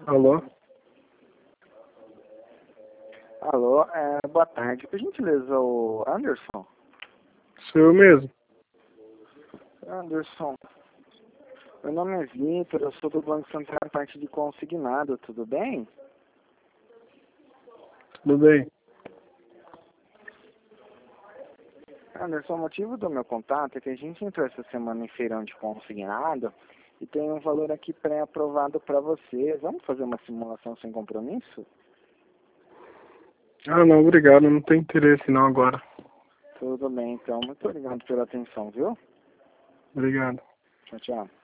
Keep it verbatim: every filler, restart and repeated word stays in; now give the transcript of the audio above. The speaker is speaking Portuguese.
Alô? Alô, é, boa tarde. Por gentileza, o Anderson? Sou eu mesmo. Anderson, meu nome é Vitor, eu sou do Banco Central, parte de consignado, tudo bem? Tudo bem? Anderson, o motivo do meu contato é que a gente entrou essa semana em feirão de consignado e tem um valor aqui pré-aprovado para você. Vamos fazer uma simulação sem compromisso? Ah, não, obrigado. Não tenho interesse não agora. Tudo bem, então. Muito obrigado pela atenção, viu? Obrigado. Tchau, tchau.